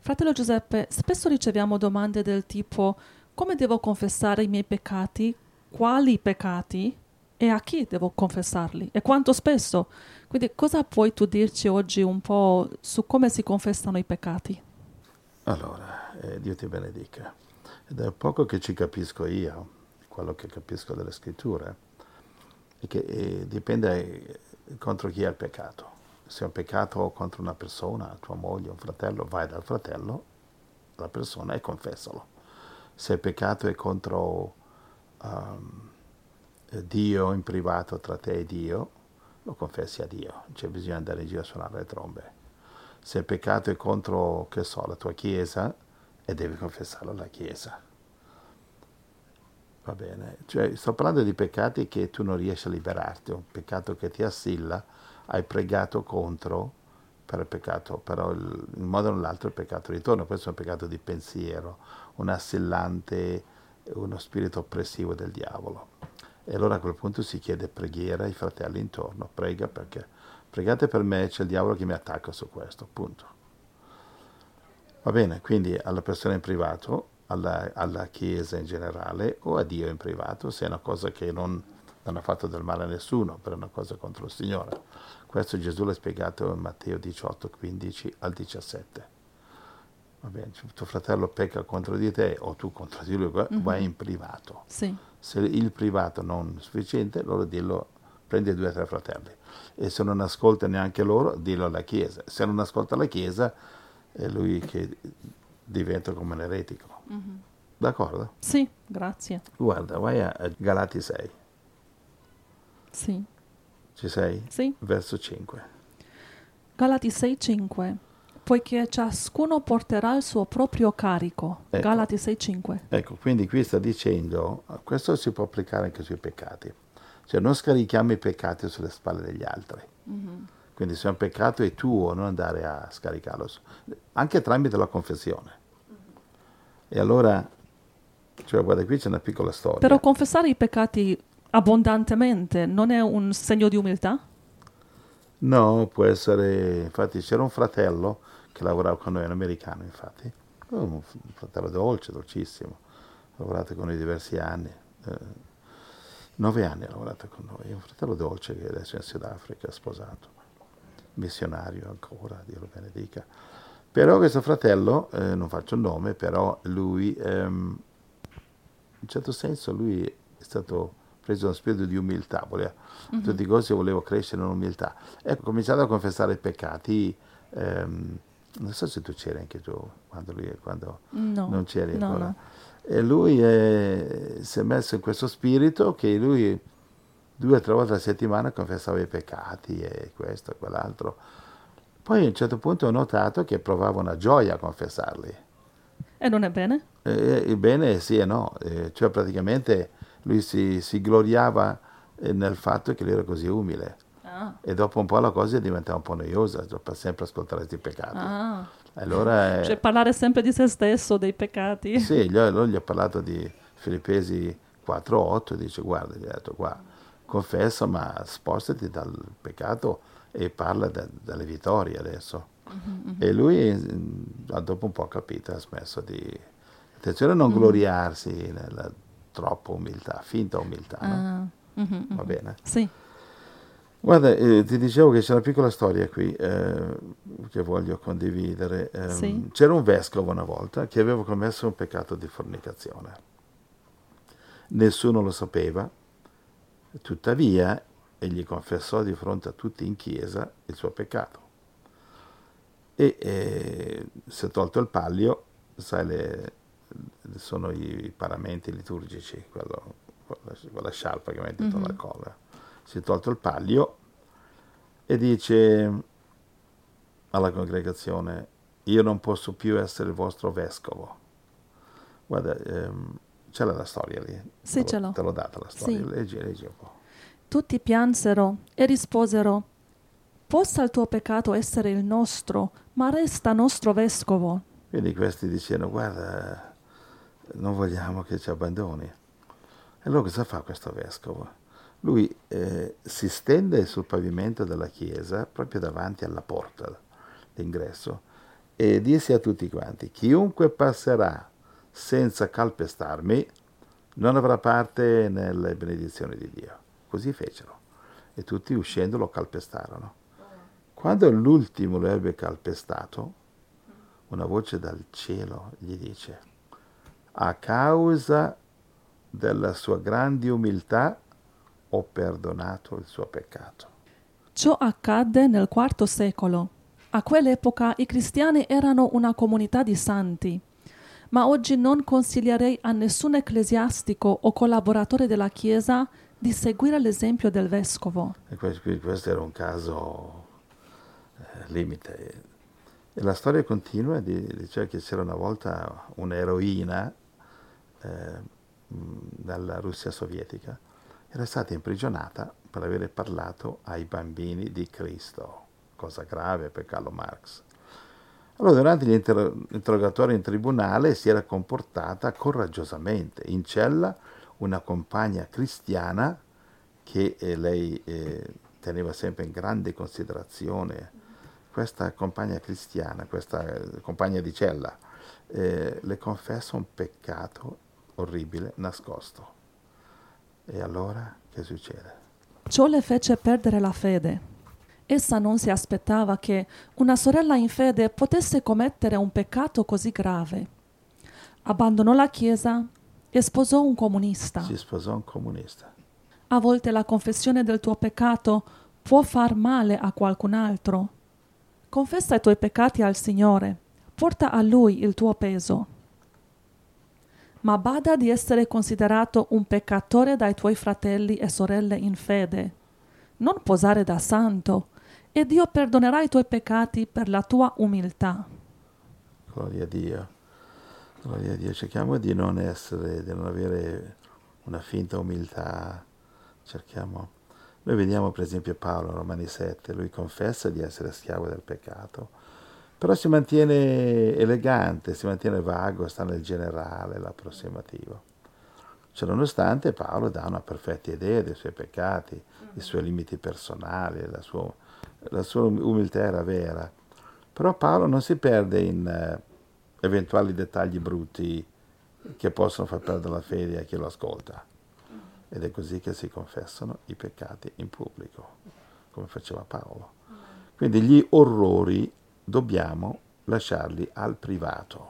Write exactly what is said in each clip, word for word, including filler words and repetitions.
Fratello Giuseppe, spesso riceviamo domande del tipo: come devo confessare i miei peccati? Quali peccati? E a chi devo confessarli? E quanto spesso? Quindi cosa puoi tu dirci oggi un po' su come si confessano i peccati? Allora, eh, Dio ti benedica. Da poco che ci capisco io, quello che capisco delle scritture, è che eh, dipende eh, contro chi è il peccato. Se è un peccato contro una persona, tua moglie, un fratello, vai dal fratello, la persona, e confessalo. Se il peccato è contro um, Dio in privato, tra te e Dio, lo confessi a Dio. Non c'è bisogno di andare in giro a suonare le trombe. Se il peccato è contro, che so, la tua chiesa, e devi confessarlo alla chiesa. Va bene? Cioè, sto parlando di peccati che tu non riesci a liberarti, un peccato che ti assilla, hai pregato contro, per il peccato, però il, in modo o nell'altro il peccato ritorna. Questo è un peccato di pensiero, un assillante, uno spirito oppressivo del diavolo. E allora a quel punto si chiede preghiera ai fratelli intorno, prega perché, pregate per me, c'è il diavolo che mi attacca su questo, punto. Va bene, quindi alla persona in privato, alla, alla Chiesa in generale o a Dio in privato, se è una cosa che non, non ha fatto del male a nessuno, per una cosa contro il Signore. Questo Gesù l'ha spiegato in Matteo diciotto, quindici al diciassette. Va bene, tuo fratello pecca contro di te o tu contro di lui, vai Mhm. in privato. Sì. Se il privato non è sufficiente, allora dillo, prendi due o tre fratelli. E se non ascolta neanche loro, dillo alla Chiesa. Se non ascolta la Chiesa, è lui che diventa come un eretico. Mhm. D'accordo? Sì, grazie. Guarda, vai a, a Galati sei. Sì. Ci sei? Sì. Verso cinque. Galati sei cinque. Poiché ciascuno porterà il suo proprio carico. Ecco. Galati sei cinque. Ecco, quindi qui sta dicendo, questo si può applicare anche sui peccati. Cioè non scarichiamo i peccati sulle spalle degli altri. Mm-hmm. Quindi se un peccato è tuo, non andare a scaricarlo, su, anche tramite la confessione. E allora, cioè guarda, qui c'è una piccola storia. Però confessare i peccati abbondantemente non è un segno di umiltà? No, può essere, infatti c'era un fratello che lavorava con noi, un americano infatti, un fratello dolce, dolcissimo, ha lavorato con noi diversi anni, eh, nove anni ha lavorato con noi, un fratello dolce che adesso è in Sudafrica, sposato, missionario ancora, Dio lo benedica. Però questo fratello, eh, non faccio il nome, però lui, ehm, in un certo senso lui è stato preso da uno spirito di umiltà, voleva, Mhm. tutti i cose volevo crescere in umiltà. Ecco, ho cominciato a confessare i peccati, ehm, non so se tu c'eri anche tu, quando lui, quando No. non c'eri No, ancora. no. E lui eh, si è messo in questo spirito che lui due o tre volte alla settimana confessava i peccati e questo e quell'altro. Poi a un certo punto ho notato che provava una gioia a confessarli. E non è bene? Eh, il bene sì e no, eh, cioè praticamente lui si, si gloriava eh, nel fatto che lui era così umile Ah. e dopo un po' la cosa diventava un po' noiosa, cioè, per sempre ascoltare questi peccati. Ah. Allora, Cioè eh, parlare sempre di se stesso, dei peccati. sì, gli ho, allora gli ho parlato di Filippesi quattro otto, dice guarda, gli ho detto qua, confessa ma spostati dal peccato e parla de- delle vittorie adesso. Mhm, E mhm. lui mm, dopo un po' ha capito, ha smesso di... Attenzione a non Mhm. gloriarsi nella troppa umiltà, finta umiltà, no? Ah. Mhm, Va mhm. bene. Sì. Guarda, eh, ti dicevo che c'è una piccola storia qui eh, che voglio condividere. Sì. Ehm, c'era un vescovo una volta che aveva commesso un peccato di fornicazione. Nessuno lo sapeva, tuttavia egli confessò di fronte a tutti in chiesa il suo peccato. E eh, si è tolto il pallio, sai, le, sono i paramenti liturgici, quello, quella, quella sciarpa che metti intorno Mhm. al collo. Si è tolto il pallio e dice alla congregazione: io non posso più essere il vostro vescovo. Guarda, ehm, c'è la storia lì, Sì, te, ce lo, l'ho. te l'ho data la storia, Sì. leggi, leggi un po'. Tutti piansero e risposero: possa il tuo peccato essere il nostro, ma resta nostro vescovo. Quindi questi dicevano: guarda, non vogliamo che ci abbandoni. E allora cosa fa questo vescovo? Lui eh, si stende sul pavimento della chiesa, proprio davanti alla porta d'ingresso, e dissi a tutti quanti, chiunque passerà senza calpestarmi non avrà parte nelle benedizioni di Dio. Così fecero. E tutti uscendo lo calpestarono. Quando l'ultimo lo ebbe calpestato, una voce dal cielo gli dice, a causa della sua grande umiltà ho perdonato il suo peccato. Ciò accadde nel quarto secolo. A quell'epoca i cristiani erano una comunità di santi, ma oggi non consiglierei a nessun ecclesiastico o collaboratore della Chiesa di seguire l'esempio del vescovo. E questo era un caso eh, limite. E la storia continua, dice che c'era una volta un'eroina eh, dalla Russia sovietica, era stata imprigionata per avere parlato ai bambini di Cristo, cosa grave per Carlo Marx. Allora, durante gli inter- interrogatori in tribunale si era comportata coraggiosamente. In cella una compagna cristiana che eh, lei eh, teneva sempre in grande considerazione, questa compagna cristiana, questa eh, compagna di cella, eh, le confessa un peccato orribile, nascosto. E allora che succede? Ciò le fece perdere la fede. Essa non si aspettava che una sorella in fede potesse commettere un peccato così grave. Abbandonò la Chiesa e sposò un comunista. Si sposò un comunista. A volte la confessione del tuo peccato può far male a qualcun altro. Confessa i tuoi peccati al Signore, porta a Lui il tuo peso. Ma bada di essere considerato un peccatore dai tuoi fratelli e sorelle in fede. Non posare da santo, e Dio perdonerà i tuoi peccati per la tua umiltà. Gloria a Dio. Gloria a Dio. Cerchiamo di non essere, di non avere una finta umiltà. Cerchiamo. Noi vediamo per esempio Paolo, Romani sette, lui confessa di essere schiavo del peccato, però si mantiene elegante, si mantiene vago, sta nel generale, l'approssimativo. Cioè, nonostante Paolo dà una perfetta idea dei suoi peccati, mm-hmm. i suoi limiti personali, la sua, la sua umiltà era vera. Però Paolo non si perde in eh, eventuali dettagli brutti che possono far perdere la fede a chi lo ascolta. Ed è così che si confessano i peccati in pubblico, come faceva Paolo. Quindi gli orrori dobbiamo lasciarli al privato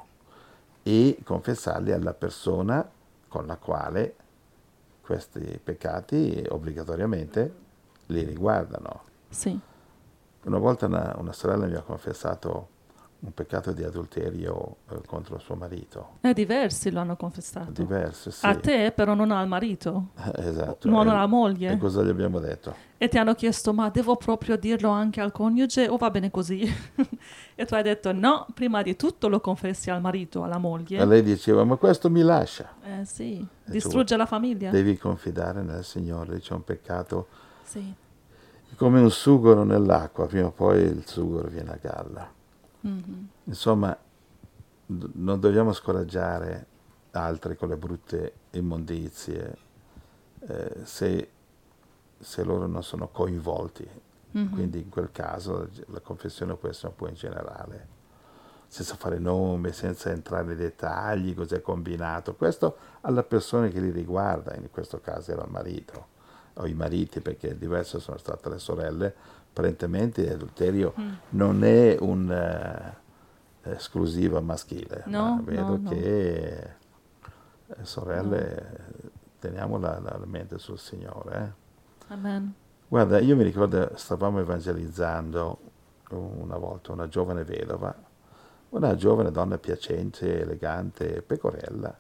e confessarli alla persona con la quale questi peccati obbligatoriamente li riguardano. Sì. Una volta una, una sorella mi ha confessato un peccato di adulterio eh, contro suo marito. E diversi lo hanno confessato. Diversi, sì. A te però non al marito. Esatto. Non e, alla moglie. E cosa gli abbiamo detto? E ti hanno chiesto, ma devo proprio dirlo anche al coniuge o va bene così? E tu hai detto, no, prima di tutto lo confessi al marito, alla moglie. E lei diceva, ma questo mi lascia. Eh sì, e distrugge tu, la famiglia. Devi confidare nel Signore, c'è un peccato. Sì. Come un sughero nell'acqua, prima o poi il sughero viene a galla. Mm-hmm. Insomma, d- non dobbiamo scoraggiare altri con le brutte immondizie eh, se, se loro non sono coinvolti. Mm-hmm. Quindi in quel caso la confessione può essere un po' in generale, senza fare nomi, senza entrare nei dettagli, cos'è combinato. Questo alla persona che li riguarda, in questo caso era il marito o i mariti, perché diverse sono state le sorelle. Apparentemente l'adulterio mm. non è un'esclusiva uh, maschile, no, ma vedo no, che no. sorelle no. teniamo la, la mente sul Signore. Eh? Amen. Guarda, io mi ricordo, stavamo evangelizzando una volta una giovane vedova, una giovane donna piacente, elegante, pecorella,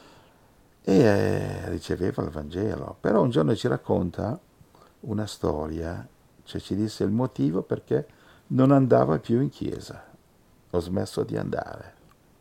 e eh, riceveva il Vangelo. Però un giorno ci racconta una storia, cioè ci disse il motivo perché non andava più in chiesa, ho smesso di andare.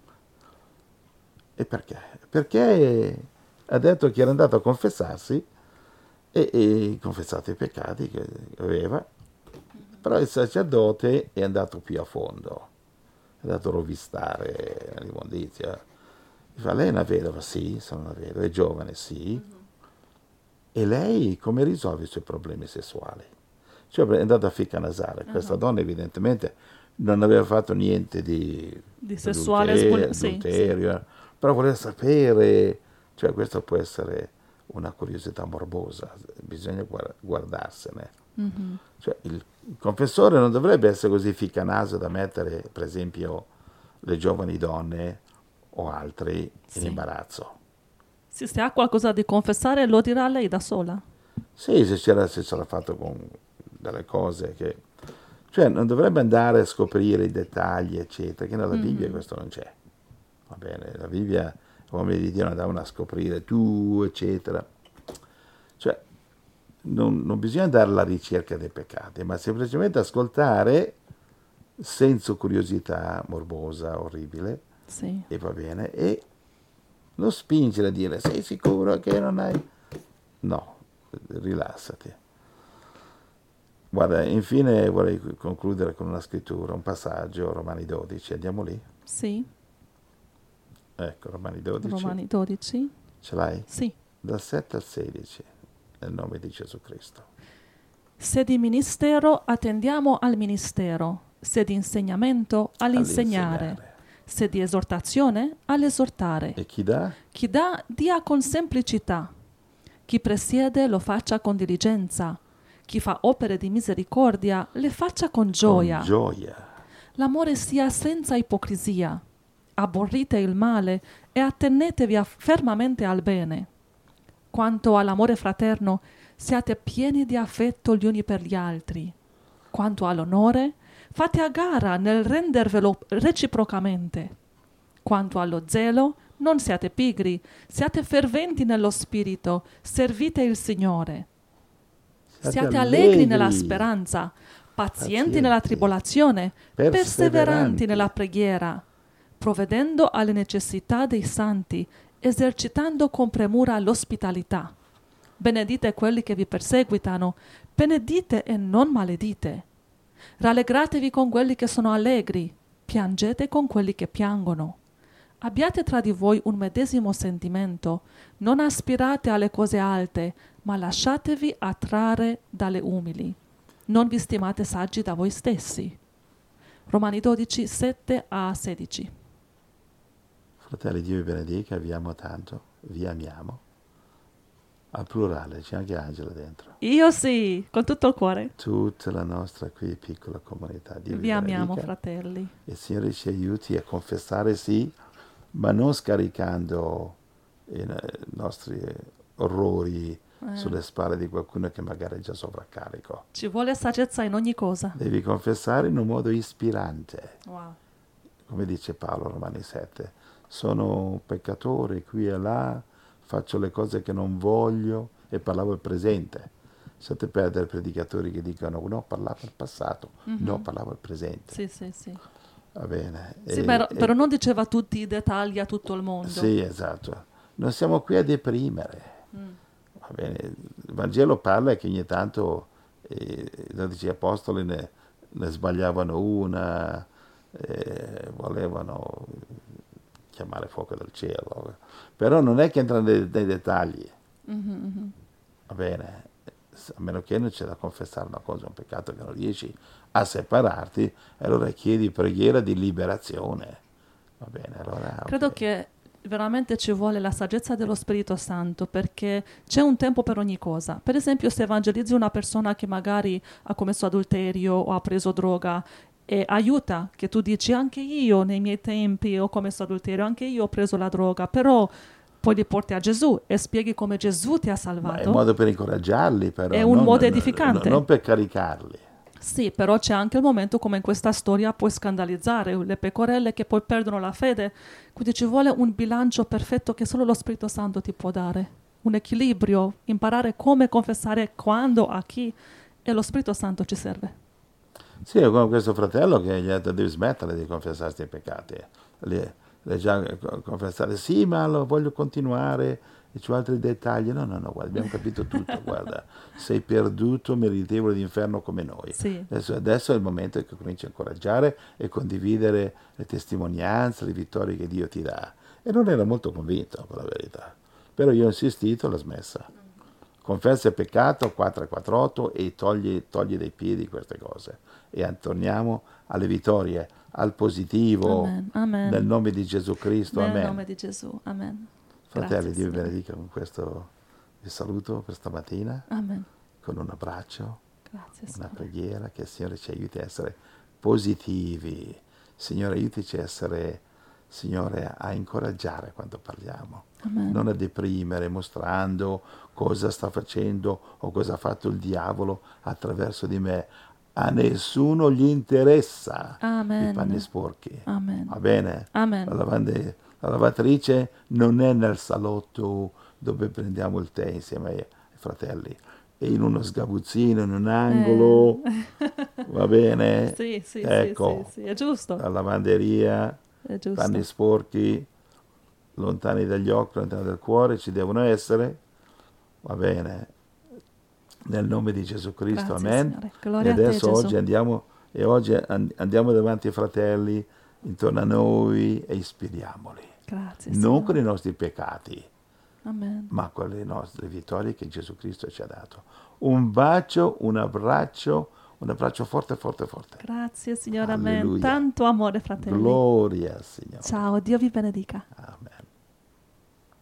E perché? Perché ha detto che era andato a confessarsi e, e confessato i peccati che aveva, però il sacerdote è andato più a fondo, è andato a rovistare l'immondizia. Fa, lei è una vedova? Sì, sono una vedova. È giovane? Sì. Mm-hmm. E lei come risolve i suoi problemi sessuali? Cioè è andata a ficca nasale. Uh-huh. Questa donna evidentemente non aveva fatto niente di, Di sessuale adulterio, spo- sì, adulterio, sì. Però voleva sapere, cioè questo può essere una curiosità morbosa, bisogna guardarsene. Mm-hmm. Cioè, il confessore non dovrebbe essere così ficcanaso da mettere, per esempio, le giovani donne o altri sì. in imbarazzo. Sì, se ha qualcosa da confessare lo dirà lei da sola. Sì, se c'era, se c'era fatto con delle cose che... Cioè, non dovrebbe andare a scoprire i dettagli, eccetera, che nella mm-hmm. Bibbia questo non c'è. Va bene, la Bibbia, come di Dio, non andavano a scoprire tu, eccetera. Cioè, non, non bisogna andare alla ricerca dei peccati, ma semplicemente ascoltare senza curiosità morbosa, orribile, sì. e va bene, e non spingere a dire, sei sicuro che non hai... No, rilassati. Guarda, infine vorrei concludere con una scrittura, un passaggio, Romani dodici, andiamo lì? Sì. Ecco, Romani dodici. Romani dodici. Ce l'hai? Sì. Dal sette al sedici, nel nome di Gesù Cristo. Se di ministero attendiamo al ministero, se di insegnamento all'insegnare, All'insegnare. se di esortazione all'esortare. E chi dà? Chi dà, dia con semplicità. Chi presiede lo faccia con diligenza. Chi fa opere di misericordia le faccia con gioia. Con gioia. L'amore sia senza ipocrisia. Aborrite il male e attenetevi a- fermamente al bene. Quanto all'amore fraterno, siate pieni di affetto gli uni per gli altri. Quanto all'onore, fate a gara nel rendervelo reciprocamente. Quanto allo zelo, non siate pigri, siate ferventi nello spirito, servite il Signore. Siate, Siate allegri, allegri nella speranza, pazienti, pazienti, nella tribolazione, perseveranti, perseveranti nella preghiera, provvedendo alle necessità dei santi, esercitando con premura l'ospitalità. Benedite quelli che vi perseguitano, benedite e non maledite. Rallegratevi con quelli che sono allegri, piangete con quelli che piangono. Abbiate tra di voi un medesimo sentimento, non aspirate alle cose alte, ma lasciatevi attrarre dalle umili. Non vi stimate saggi da voi stessi. Romani dodici, sette a sedici. Fratelli, Dio vi benedica, vi amo tanto, vi amiamo. Al plurale, c'è anche Angela dentro. Io sì, con tutto il cuore. Tutta la nostra qui piccola comunità. Dio Vi vi amiamo, benedica. fratelli. E il Signore ci aiuti a confessare sì, ma non scaricando i nostri orrori Eh. sulle spalle di qualcuno che magari è già sovraccarico. Ci vuole saggezza in ogni cosa. Devi confessare in un modo ispirante. Wow. Come dice Paolo, Romani sette, sono un peccatore qui e là, faccio le cose che non voglio, e parlavo il presente. State perdere predicatori che dicono no, parlavo il passato, Mm-hmm. no, parlavo il presente. Sì, sì, sì. Va bene. Sì, E- però, e- però non diceva tutti i dettagli a tutto il mondo. Sì, esatto. Non siamo qui a deprimere. Mm. Va bene. Il Vangelo parla che ogni tanto eh, i dodici apostoli ne, ne sbagliavano una, eh, volevano chiamare fuoco dal cielo. Però non è che entra nei, nei dettagli. Mhm, mhm. Va bene. A meno che non c'è da confessare una cosa, un peccato che non riesci a separarti, e allora chiedi preghiera di liberazione. Va bene, allora... Credo ok. che veramente ci vuole la saggezza dello Spirito Santo, perché c'è un tempo per ogni cosa. Per esempio, se evangelizzi una persona che magari ha commesso adulterio o ha preso droga, e aiuta che tu dici anche io nei miei tempi ho commesso adulterio, anche io ho preso la droga, però poi li porti a Gesù e spieghi come Gesù ti ha Ma è salvato. un modo per incoraggiarli, però. È un non- modo non- edificante. Non per caricarli. Sì, però c'è anche il momento come in questa storia puoi scandalizzare le pecorelle che poi perdono la fede. Quindi ci vuole un bilancio perfetto che solo lo Spirito Santo ti può dare. Un equilibrio, imparare come confessare, quando, a chi, e lo Spirito Santo ci serve. Sì, è come questo fratello che gli ha detto devi smettere di confessarti i peccati. Le, le già confessare, sì, ma lo voglio continuare, e c'ho altri dettagli. No, no, no, guarda, abbiamo capito tutto, guarda, sei perduto, meritevole di inferno come noi. Sì. Adesso, adesso è il momento che cominci a incoraggiare e condividere le testimonianze, le vittorie che Dio ti dà. E non era molto convinto, per la verità. Però io ho insistito e l'ho smessa. confessa il peccato quattro quattro otto e togli, togli dai piedi queste cose. E torniamo alle vittorie, al positivo, Amen. Amen. nel nome di Gesù Cristo. Nel Amen. nome di Gesù. Amen. Fratelli, Grazie, Dio vi Signore. benedica con questo vi saluto per stamattina, Amen. con un abbraccio, Grazie, una Signore. preghiera, che il Signore ci aiuti a essere positivi. Signore, aiutici a essere, Signore, a incoraggiare quando parliamo, Amen. non a deprimere mostrando cosa sta facendo o cosa ha fatto il diavolo attraverso di me. A nessuno gli interessa Amen. i panni sporchi. Amen. Va bene? Amen. La, lavande- la lavatrice non è nel salotto dove prendiamo il tè insieme ai, ai fratelli, è in uno sgabuzzino, in un angolo, va bene? Sì, sì, Ecco, sì, sì, sì, è giusto. la lavanderia, È giusto. panni sporchi, lontani dagli occhi, lontani dal cuore, ci devono essere, va bene? Nel nome di Gesù Cristo, Grazie, amen. Signore. E Gloria a te, adesso Gesù. oggi andiamo, e oggi and- andiamo davanti ai fratelli, intorno a noi e ispiriamoli. Grazie, Non Signore. con i nostri peccati, Amen. ma con le nostre vittorie che Gesù Cristo ci ha dato. Un bacio, un abbraccio, un abbraccio forte, forte, forte. Grazie, Signore. Amen. Alleluia. Tanto amore, fratelli. Gloria al Signore. Ciao, Dio vi benedica. Amen.